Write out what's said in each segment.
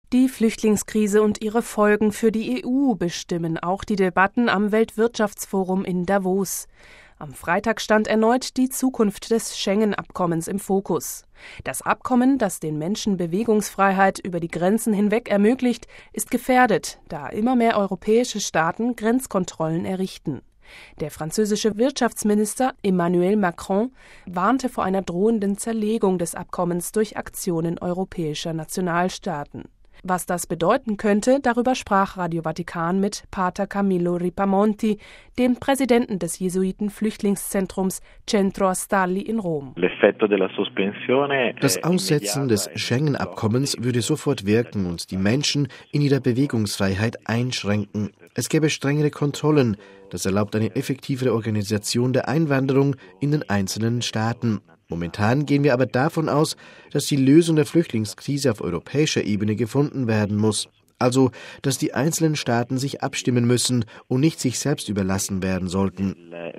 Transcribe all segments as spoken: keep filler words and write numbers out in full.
Die Flüchtlingskrise und ihre Folgen für die E U bestimmen auch die Debatten am Weltwirtschaftsforum in Davos. Am Freitag stand erneut die Zukunft des Schengen-Abkommens im Fokus. Das Abkommen, das den Menschen Bewegungsfreiheit über die Grenzen hinweg ermöglicht, ist gefährdet, da immer mehr europäische Staaten Grenzkontrollen errichten. Der französische Wirtschaftsminister Emmanuel Macron warnte vor einer drohenden Zerlegung des Abkommens durch Aktionen europäischer Nationalstaaten. Was das bedeuten könnte, darüber sprach Radio Vatikan mit Pater Camillo Ripamonti, dem Präsidenten des Jesuiten-Flüchtlingszentrums Centro Astalli in Rom. Das Aussetzen des Schengen-Abkommens würde sofort wirken und die Menschen in ihrer Bewegungsfreiheit einschränken. Es gäbe strengere Kontrollen. Das erlaubt eine effektivere Organisation der Einwanderung in den einzelnen Staaten. Momentan gehen wir aber davon aus, dass die Lösung der Flüchtlingskrise auf europäischer Ebene gefunden werden muss. Also, dass die einzelnen Staaten sich abstimmen müssen und nicht sich selbst überlassen werden sollten.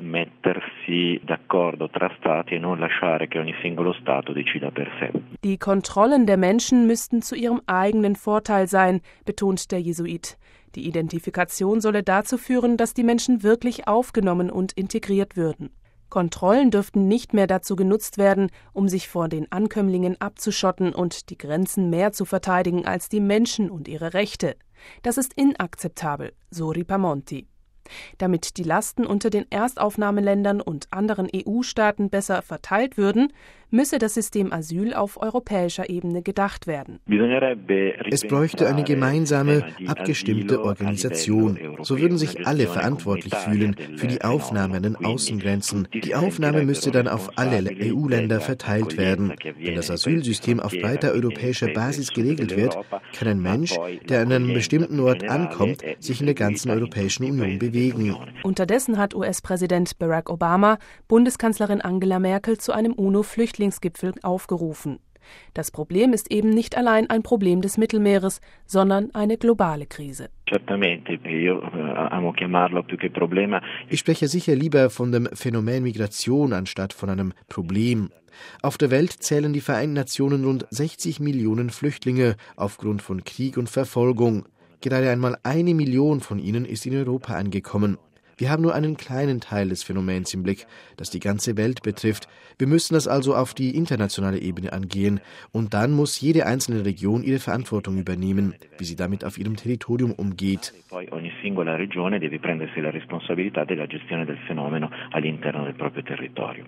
Die Kontrollen der Menschen müssten zu ihrem eigenen Vorteil sein, betont der Jesuit. Die Identifikation solle dazu führen, dass die Menschen wirklich aufgenommen und integriert würden. Kontrollen dürften nicht mehr dazu genutzt werden, um sich vor den Ankömmlingen abzuschotten und die Grenzen mehr zu verteidigen als die Menschen und ihre Rechte. Das ist inakzeptabel, so Ripamonti. Damit die Lasten unter den Erstaufnahmeländern und anderen E U-Staaten besser verteilt würden, müsse das System Asyl auf europäischer Ebene gedacht werden. Es bräuchte eine gemeinsame, abgestimmte Organisation. So würden sich alle verantwortlich fühlen für die Aufnahme an den Außengrenzen. Die Aufnahme müsste dann auf alle E U-Länder verteilt werden. Wenn das Asylsystem auf breiter europäischer Basis geregelt wird, kann ein Mensch, der an einem bestimmten Ort ankommt, sich in der ganzen Europäischen Union bewegen. Unterdessen hat U S-Präsident Barack Obama Bundeskanzlerin Angela Merkel zu einem UNO-Flüchtlingsgipfel aufgerufen. Das Problem ist eben nicht allein ein Problem des Mittelmeeres, sondern eine globale Krise. Ich spreche sicher lieber von dem Phänomen Migration anstatt von einem Problem. Auf der Welt zählen die Vereinten Nationen rund sechzig Millionen Flüchtlinge aufgrund von Krieg und Verfolgung. Gerade einmal eine Million von ihnen ist in Europa angekommen. Wir haben nur einen kleinen Teil des Phänomens im Blick, das die ganze Welt betrifft. Wir müssen das also auf die internationale Ebene angehen. Und dann muss jede einzelne Region ihre Verantwortung übernehmen, wie sie damit auf ihrem Territorium umgeht. Ogni singola regione deve prendersi la responsabilità della gestione del fenomeno all'interno del proprio territorio.